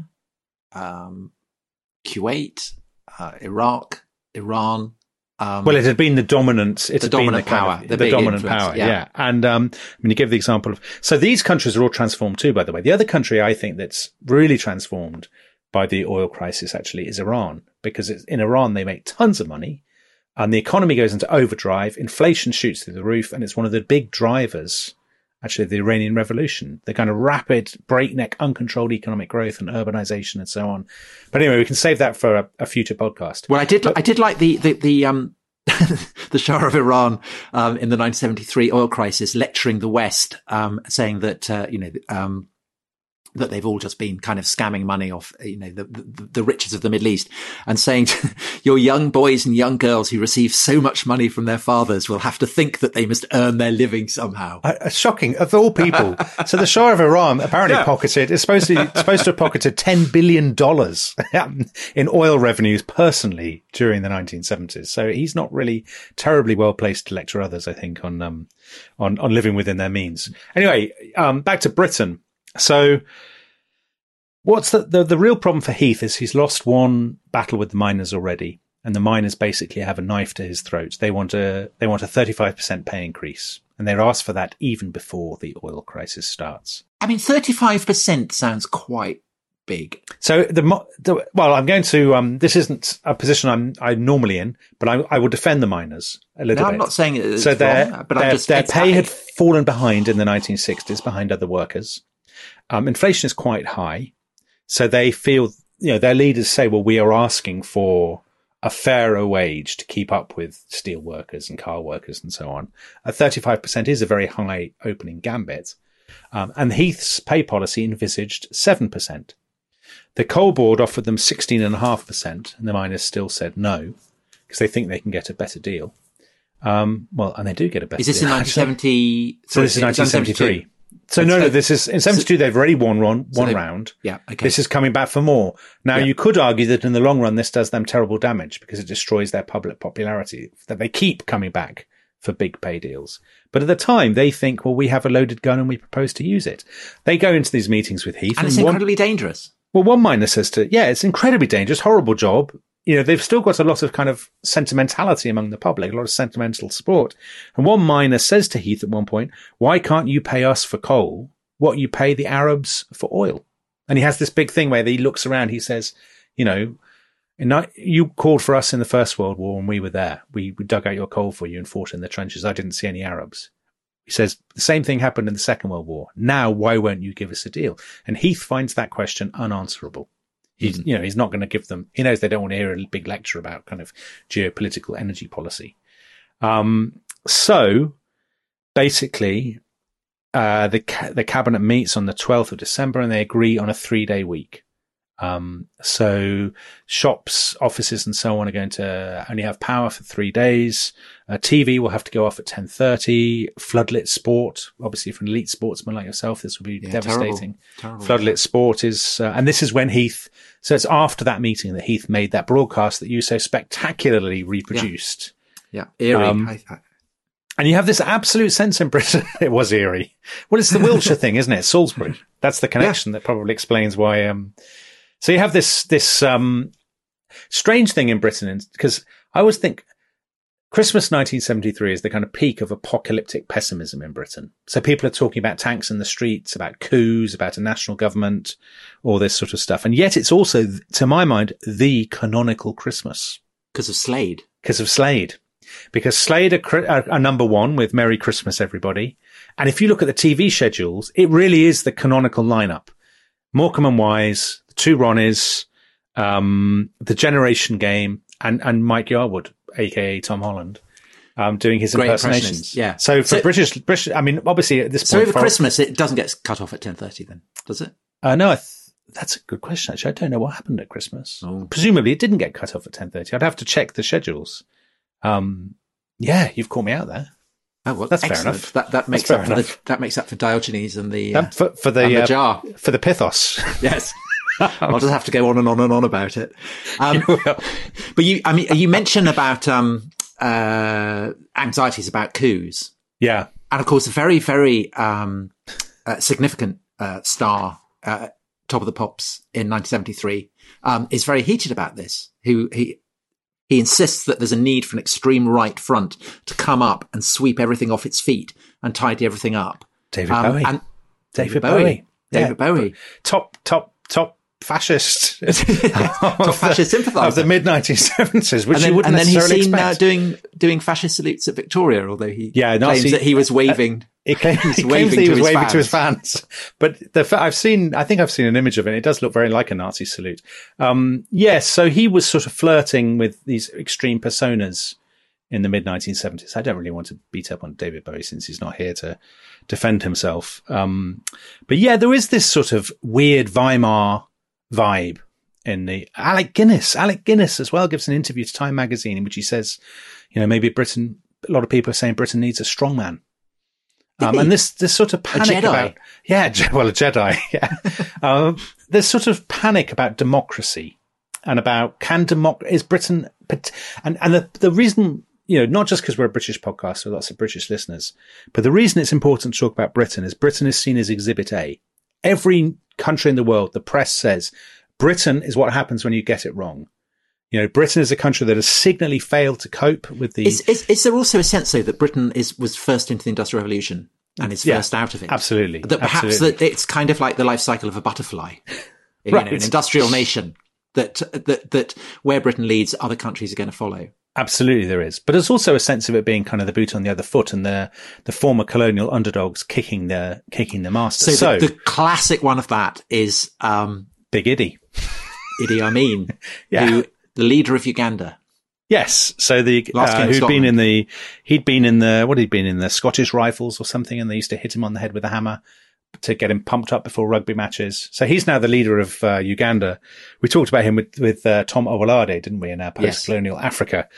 Kuwait, Iraq, Iran. Well, it had been the dominant, the dominant power. Yeah. And, you give the example of, so these countries are all transformed too, by the way. The other country I think that's really transformed by the oil crisis actually is Iran, because in Iran, they make tons of money and the economy goes into overdrive. Inflation shoots through the roof. And it's one of the big drivers, actually, of the Iranian Revolution, the kind of rapid, breakneck, uncontrolled economic growth and urbanization and so on. But anyway, we can save that for a future podcast. Well, I did like the the Shah of Iran in the 1973 oil crisis lecturing the West, saying that that they've all just been kind of scamming money off the riches of the Middle East, and saying to your young boys and young girls who receive so much money from their fathers will have to think that they must earn their living somehow. Shocking, of all people. So the Shah of Iran apparently is supposed to have pocketed $10 billion in oil revenues personally during the 1970s. So he's not really terribly well placed to lecture others, I think, on living within their means. Anyway, back to Britain. So what's the real problem for Heath is he's lost one battle with the miners already, and the miners basically have a knife to his throat. They want a 35% pay increase, and they're asked for that even before the oil crisis starts. I mean, 35% sounds quite big. So I'm going to this isn't a position I'm normally in, but I will defend the miners a little bit. I'm not saying it's so wrong, but their pay had fallen behind in the 1960s, behind other workers. Inflation is quite high. So they feel, their leaders say, well, we are asking for a fairer wage to keep up with steel workers and car workers and so on. 35% is a very high opening gambit. And Heath's pay policy envisaged 7%. The Coal Board offered them 16.5%, and the miners still said no, because they think they can get a better deal. And they do get a better deal. Is this in 1970? So this is 1973. So no, this is in 72. They've already won one round. Yeah, okay. This is coming back for more. Now, you could argue that in the long run, this does them terrible damage because it destroys their public popularity, that they keep coming back for big pay deals. But at the time, they think, well, we have a loaded gun and we propose to use it. They go into these meetings with Heath. And it's incredibly dangerous. Well, one miner says it's incredibly dangerous, horrible job. They've still got a lot of kind of sentimentality among the public, a lot of sentimental support. And one miner says to Heath at one point, why can't you pay us for coal what you pay the Arabs for oil? And he has this big thing where he looks around, he says, you called for us in the First World War and we were there. We dug out your coal for you and fought in the trenches. I didn't see any Arabs. He says the same thing happened in the Second World War. Now, why won't you give us a deal? And Heath finds that question unanswerable. He's not going to give them, he knows they don't want to hear a big lecture about kind of geopolitical energy policy. So basically, the cabinet meets on the 12th of December and they agree on a 3-day week. So shops, offices and so on are going to only have power for 3 days. TV will have to go off at 10:30. Floodlit sport, obviously for an elite sportsman like yourself, this will be devastating. Terrible. Floodlit sport is, and this is when Heath, so it's after that meeting that Heath made that broadcast that you so spectacularly reproduced. Yeah. Eerie. And you have this absolute sense in Britain. It was eerie. Well, it's the Wiltshire thing, isn't it? Salisbury. That's the connection that probably explains why, so you have this strange thing in Britain, because I always think Christmas 1973 is the kind of peak of apocalyptic pessimism in Britain. So people are talking about tanks in the streets, about coups, about a national government, all this sort of stuff. And yet it's also, to my mind, the canonical Christmas. Because of Slade. Because Slade are number one with Merry Christmas, Everybody. And if you look at the TV schedules, it really is the canonical lineup. Morecambe and Wise, the Two Ronnies, the Generation Game, and Mike Yarwood, aka Tom Holland, doing his impersonations. Yeah. So for British, I mean, obviously at this point. So over Christmas, it doesn't get cut off at 10:30 then, does it? No, that's a good question, actually. I don't know what happened at Christmas. Oh. Presumably it didn't get cut off at 10:30. I'd have to check the schedules. Yeah, you've caught me out there. Oh, well, that's excellent. fair enough. That makes up that makes up for Diogenes and the for the jar, for the Pithos. Yes. I'll just have to go on and on and on about it. But you mentioned about anxieties about coups. Yeah, and of course, a very, very significant star, Top of the Pops in 1973, is very heated about this. He insists that there's a need for an extreme right front to come up and sweep everything off its feet and tidy everything up. David Bowie. David Bowie. Top fascist. Top fascist sympathiser. Of the mid-1970s, which you wouldn't necessarily expect. And then he's seen doing fascist salutes at Victoria, although he claims that he was waving. He claims that he was waving to his fans. But I think I've seen an image of it. It does look very like a Nazi salute. Yes, so he was sort of flirting with these extreme personas in the mid-1970s. I don't really want to beat up on David Bowie since he's not here to defend himself. But yeah, there is this sort of weird Weimar vibe in the Alec Guinness as well gives an interview to Time magazine in which he says, maybe Britain, a lot of people are saying Britain needs a strong man. And this sort of panic about, a Jedi. Yeah. There's sort of panic about democracy and about is Britain, and the reason, not just because we're a British podcast with lots of British listeners, but the reason it's important to talk about Britain is Britain is seen as Exhibit A. Every country in the world, the press says, Britain is what happens when you get it wrong. Britain is a country that has signally failed to cope with the... Is there also a sense, though, that Britain was first into the Industrial Revolution and is first out of it? Absolutely. That perhaps that it's kind of like the life cycle of a butterfly. Right. An industrial nation that where Britain leads, other countries are going to follow. Absolutely there is. But there's also a sense of it being kind of the boot on the other foot and the former colonial underdogs kicking the master. So the classic one of that is... Big Idi. Idi Amin. Yeah. The leader of Uganda. Yes. So he'd been in the Scottish Rifles or something, and they used to hit him on the head with a hammer. to get him pumped up before rugby matches. So he's now the leader of Uganda. We talked about him with Tom Owolade, didn't we, in our post-colonial Africa.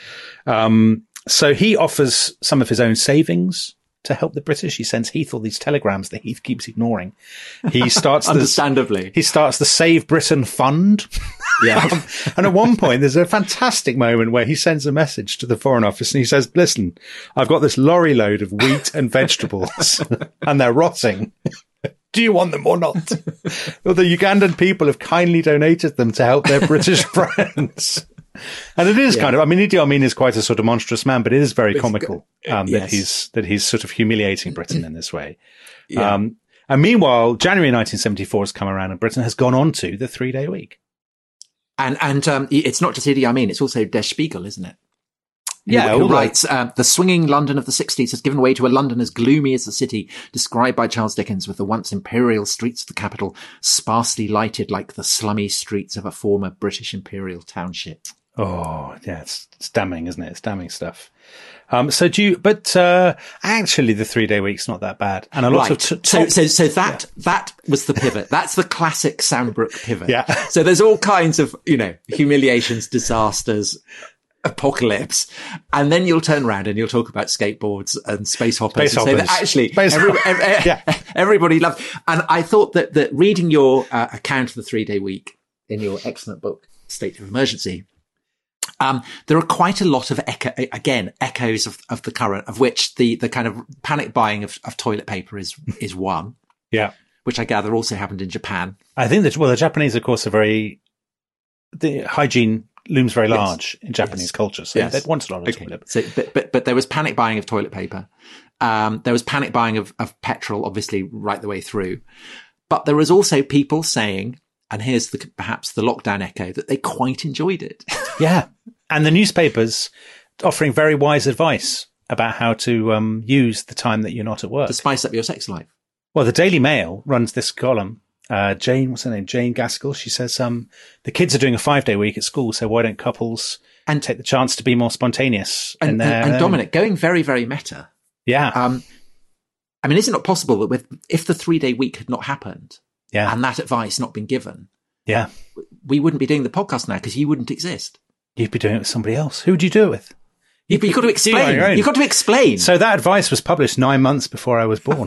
So he offers some of his own savings to help the British. He sends Heath all these telegrams that Heath keeps ignoring. He starts understandably. He starts the Save Britain Fund. Yeah. And at one point, there's a fantastic moment where he sends a message to the Foreign Office and he says, listen, I've got this lorry load of wheat and vegetables and they're rotting. Do you want them or not? Well, the Ugandan people have kindly donated them to help their British friends. And it is kind of, I mean, Idi Amin is quite a sort of monstrous man, but it is very comical that he's sort of humiliating Britain in this way. Yeah. And meanwhile, January 1974 has come around and Britain has gone on to the 3-day week. And it's not just Idi Amin, it's also Der Spiegel, isn't it? Yeah, who writes, the swinging London of the 60s has given way to a London as gloomy as the city described by Charles Dickens, with the once imperial streets of the capital sparsely lighted like the slummy streets of a former British imperial township. Oh, yeah, it's damning, isn't it? It's damning stuff. Actually the 3-day week's not that bad. And a lot of that was the pivot. That's the classic Sam Brooke pivot. Yeah. So there's all kinds of, humiliations, disasters, apocalypse, and then you'll turn around and you'll talk about skateboards and space hoppers. Say that actually everybody loved. And I thought that reading your account of the 3-day week in your excellent book, State of Emergency, there are quite a lot of echoes of the current, of which the kind of panic buying of toilet paper is one. Yeah. Which I gather also happened in Japan. I think that, the Japanese, of course, the hygiene looms very large in Japanese culture. So they want a lot of toilet paper. So, but there was panic buying of toilet paper. There was panic buying of petrol, obviously, right the way through. But there was also people saying, and here's perhaps the lockdown echo, that they quite enjoyed it. Yeah. And the newspapers offering very wise advice about how to use the time that you're not at work. To spice up your sex life. Well, the Daily Mail runs this column. Jane, what's her name? Jane Gaskell. She says, the kids are doing a 5-day week at school, so why don't couples take the chance to be more spontaneous? And Dominic, going very, very meta. Yeah. I mean, is it not possible that if the 3-day week had not happened, and that advice not been given, we wouldn't be doing the podcast now because you wouldn't exist. You'd be doing it with somebody else. Who would you do it with? You've got to explain. You've got to explain. So that advice was published 9 months before I was born.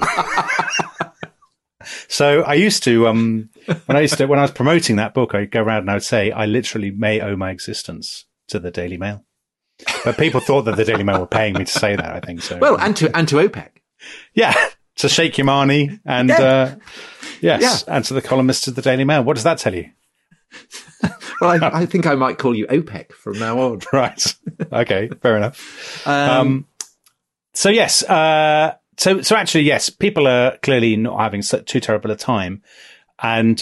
So I used to, when I was promoting that book, I'd go around and I would say, I literally may owe my existence to the Daily Mail. But people thought that the Daily Mail were paying me to say that, I think so. Well, and to OPEC. Yeah. To Sheikh Yamani and, and to the columnists of the Daily Mail. What does that tell you? Well, I think I might call you OPEC from now on. Right. Okay. Fair enough. So yes, So actually, yes, people are clearly not having too terrible a time. And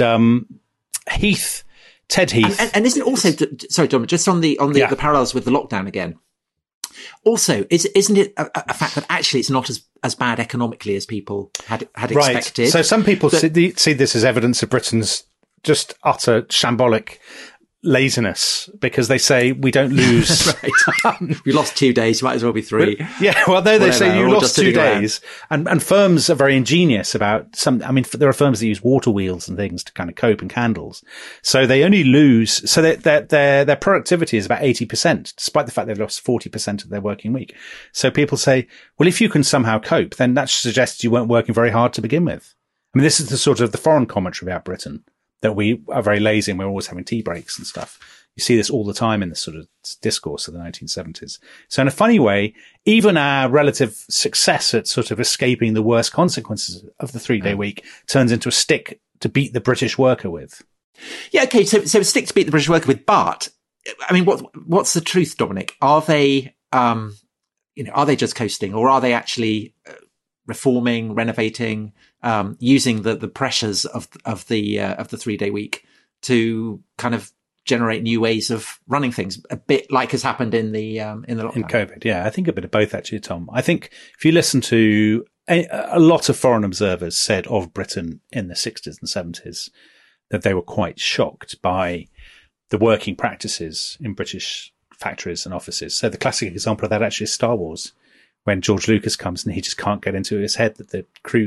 Ted Heath. And isn't also, sorry, Dom, just on the parallels with the lockdown again. Also, isn't it a fact that actually it's not as bad economically as people had expected? So some people see this as evidence of Britain's just utter shambolic laziness, because they say we don't lose. You lost 2 days, you might as well be 3. They say you lost 2 days, and firms are very ingenious about some. I mean, there are firms that use water wheels and things to kind of cope, and candles. So they only lose. So their productivity is about 80%, despite the fact they've lost 40% of their working week. So people say, well, if you can somehow cope, then that suggests you weren't working very hard to begin with. I mean, this is the sort of the foreign commentary about Britain, that we are very lazy and we're always having tea breaks and stuff. You see this all the time in the sort of discourse of the 1970s. So in a funny way, even our relative success at sort of escaping the worst consequences of the 3-day week turns into a stick to beat the British worker with. Yeah, okay. So a stick to beat the British worker with, but I mean, what's the truth, Dominic? Are they just coasting, or are they actually reforming, renovating, using the pressures of the 3-day week to kind of generate new ways of running things, a bit like has happened in the lockdown. In COVID? Yeah, I think a bit of both actually, Tom. I think if you listen to a lot of foreign observers said of Britain in the 60s and 70s that they were quite shocked by the working practices in British factories and offices. So the classic example of that actually is Star Wars, when George Lucas comes and he just can't get into his head that the crew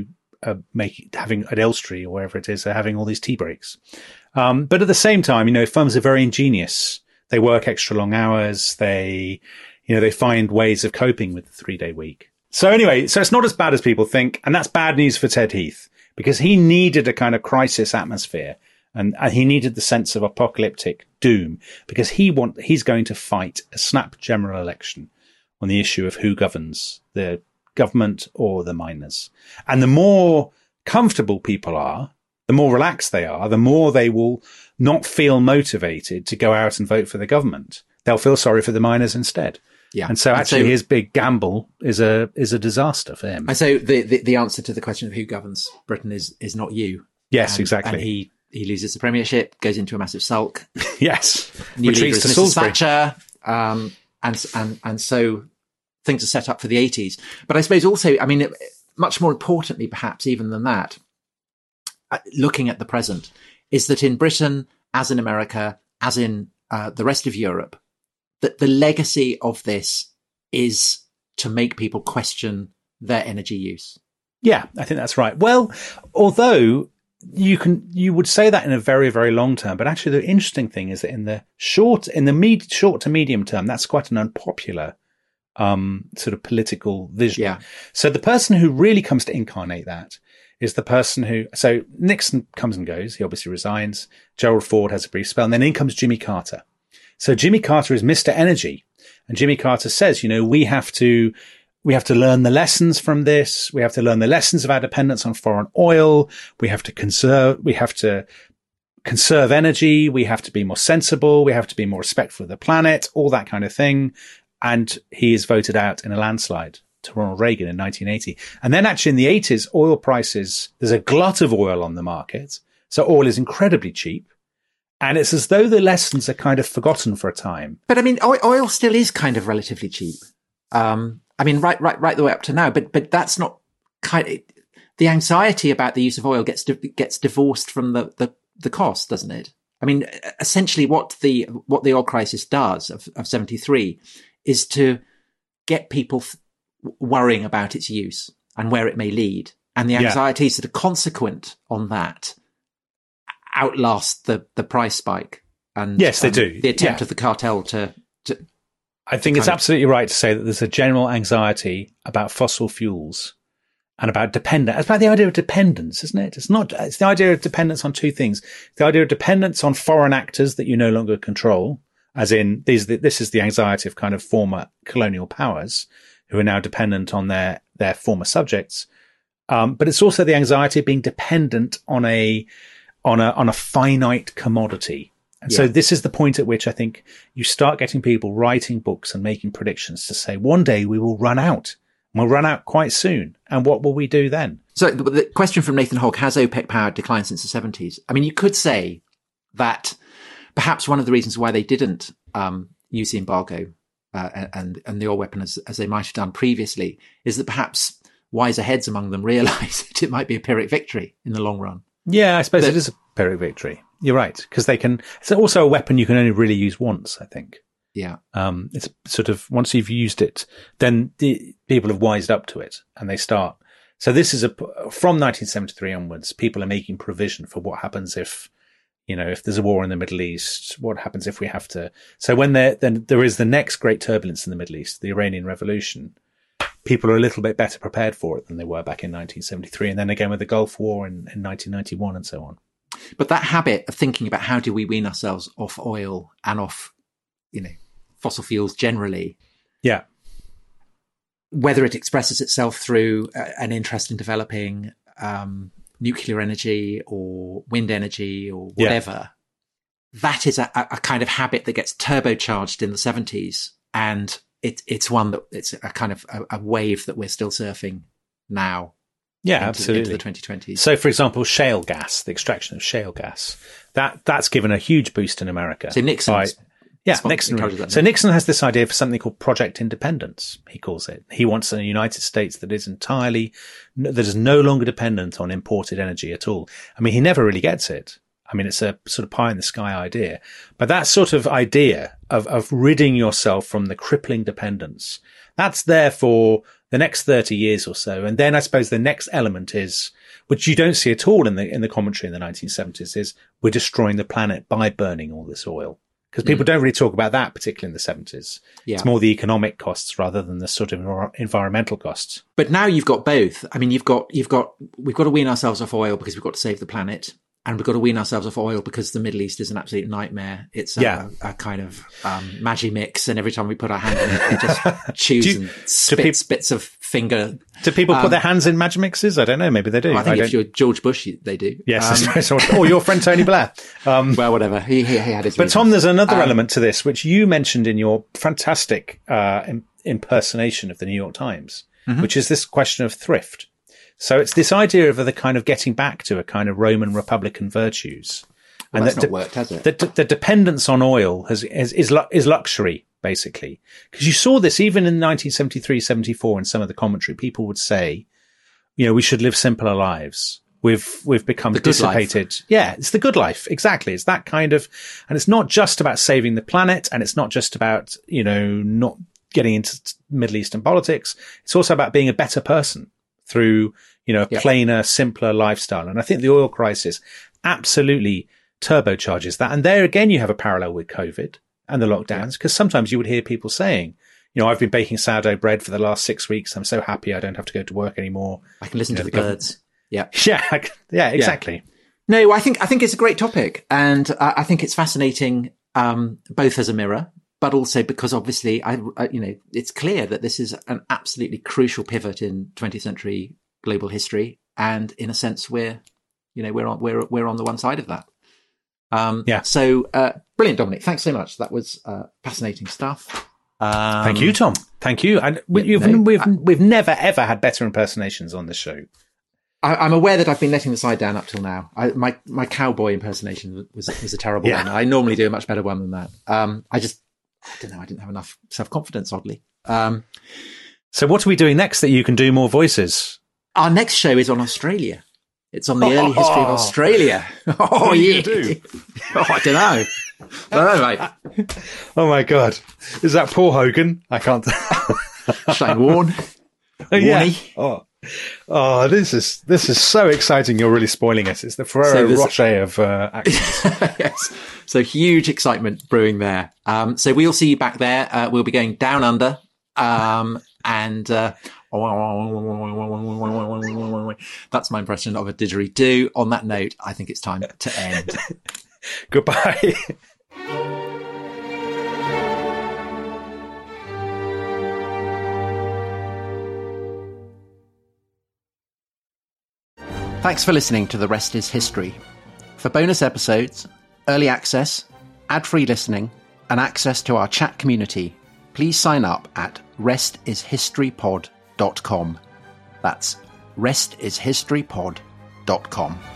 having at Elstree or wherever it is, they're having all these tea breaks. But at the same time, firms are very ingenious. They work extra long hours. They find ways of coping with the 3-day week. So anyway, so it's not as bad as people think. And that's bad news for Ted Heath, because he needed a kind of crisis atmosphere, and he needed the sense of apocalyptic doom, because he's going to fight a snap general election on the issue of who governs, the government or the miners. And the more comfortable people are, the more relaxed they are, the more they will not feel motivated to go out and vote for the government. They'll feel sorry for the miners instead. Yeah. And so actually his big gamble is a disaster for him. And so the answer to the question of who governs Britain is not you. Yes, exactly. And he loses the premiership, goes into a massive sulk. Yes. New Retreats leader to is Mrs. Salisbury. Thatcher. And so things are set up for the 80s. But I suppose also, much more importantly, perhaps even than that, looking at the present, is that in Britain, as in America, as in the rest of Europe, that the legacy of this is to make people question their energy use. Yeah, I think that's right. Well, although you would say that in a very, very long term, but actually the interesting thing is that in the short to medium term, that's quite an unpopular sort of political vision. Yeah. So the person who really comes to incarnate that is the person so Nixon comes and goes. He obviously resigns. Gerald Ford has a brief spell, and then in comes Jimmy Carter. So Jimmy Carter is Mr. Energy, and Jimmy Carter says, we have to learn the lessons from this. We have to learn the lessons of our dependence on foreign oil. We have to conserve energy. We have to be more sensible. We have to be more respectful of the planet, all that kind of thing. And he is voted out in a landslide to Ronald Reagan in 1980. And then actually in the 80s, oil prices, there's a glut of oil on the market. So oil is incredibly cheap. And it's as though the lessons are kind of forgotten for a time. But oil still is kind of relatively cheap. Right the way up to now. But that's not the anxiety about the use of oil gets divorced from the cost, doesn't it? Essentially what the oil crisis does of 73 is to get people worrying about its use and where it may lead. And the anxieties that are consequent on that outlast the price spike. And yes, they do. The attempt of the cartel to I think it's absolutely right to say that there's a general anxiety about fossil fuels and about dependence. It's about the idea of dependence, isn't it? It's the idea of dependence on two things. The idea of dependence on foreign actors that you no longer control, as in this is the anxiety of kind of former colonial powers who are now dependent on their former subjects. But it's also the anxiety of being dependent on a finite commodity. And so this is the point at which I think you start getting people writing books and making predictions to say, one day we will run out. We'll run out quite soon. And what will we do then? So the question from Nathan Hogg, has OPEC power declined since the 70s? You could say that perhaps one of the reasons why they didn't use the embargo and the oil weapon as they might have done previously is that perhaps wiser heads among them realise that it might be a Pyrrhic victory in the long run. Yeah, I suppose it is a Pyrrhic victory. You're right, because it's also a weapon you can only really use once, I think. Yeah. It's sort of, once you've used it, then the people have wised up to it and they start. So this is from 1973 onwards, people are making provision for what happens if there's a war in the Middle East, what happens if we have to. So when there is the next great turbulence in the Middle East, the Iranian Revolution, people are a little bit better prepared for it than they were back in 1973. And then again with the Gulf War in 1991 and so on. But that habit of thinking about how do we wean ourselves off oil and off, fossil fuels generally. Yeah. Whether it expresses itself through an interest in developing nuclear energy or wind energy or whatever, that is a kind of habit that gets turbocharged in the 70s. And it's one that it's a kind of a wave that we're still surfing now. Yeah, absolutely. Into the 2020s. So, for example, shale gas, the extraction of shale gas, that's given a huge boost in America. So Nixon. Nixon. So Nixon has this idea for something called Project Independence, he calls it. He wants a United States that is no longer dependent on imported energy at all. He never really gets it. It's a sort of pie in the sky idea. But that sort of idea of ridding yourself from the crippling dependence, that's there for the next 30 years or so. And then I suppose the next element is, which you don't see at all in the commentary in the 1970s, is we're destroying the planet by burning all this oil. Because people don't really talk about that, particularly in the 70s. Yeah. It's more the economic costs rather than the sort of environmental costs. But now you've got both. I mean, we've got to wean ourselves off oil because we've got to save the planet. And we've got to wean ourselves off oil because the Middle East is an absolute nightmare. It's a kind of Maggi mix, and every time we put our hand in it, it just chews and spits bits of finger. Do people put their hands in Maggi mixes? I don't know. Maybe they do. I think if you're George Bush, they do. Yes, or your friend Tony Blair. Well, whatever. He had his. But Tom, there's another element to this, which you mentioned in your fantastic impersonation of the New York Times, which is this question of thrift. So it's this idea of the kind of getting back to a kind of Roman Republican virtues. Well, and that's not worked, has it? The dependence on oil is luxury, basically. Because you saw this even in 1973, 74 in some of the commentary. People would say, we should live simpler lives. We've become dissipated. Yeah, it's the good life. Exactly. It's that kind of, and it's not just about saving the planet, and it's not just about, not getting into Middle Eastern politics. It's also about being a better person through, a plainer, simpler lifestyle. And I think the oil crisis absolutely turbocharges that. And there again, you have a parallel with COVID and the lockdowns, because sometimes you would hear people saying, I've been baking sourdough bread for the last 6 weeks. I'm so happy I don't have to go to work anymore. I can listen to the birds. Yeah. Yeah, exactly. Yeah. No, I think it's a great topic. And I think it's fascinating, both as a mirror, but also because obviously, it's clear that this is an absolutely crucial pivot in 20th century global history, and in a sense, we're on the one side of that. So brilliant, Dominic. Thanks so much. That was fascinating stuff. Thank you, Tom. Thank you. And we've never ever had better impersonations on this show. I'm aware that I've been letting the side down up till now. My cowboy impersonation was a terrible one. I normally do a much better one than that. I don't know. I didn't have enough self-confidence, oddly. So what are we doing next that you can do more voices? Our next show is on Australia. It's on the early history of Australia. Oh, yeah. Do? I don't know. Mate. Oh, my God. Is that Paul Hogan? I can't. Shane Warne. Yeah. Oh, this is so exciting. You're really spoiling us. It's the Ferrero Rocher of accents. Yes. So huge excitement brewing there. So we'll see you back there. We'll be going down under. And that's my impression of a didgeridoo. On that note, I think it's time to end. Goodbye. Thanks for listening to The Rest is History. For bonus episodes, early access, ad-free listening, and access to our chat community, please sign up at restishistorypod.com. That's restishistorypod.com.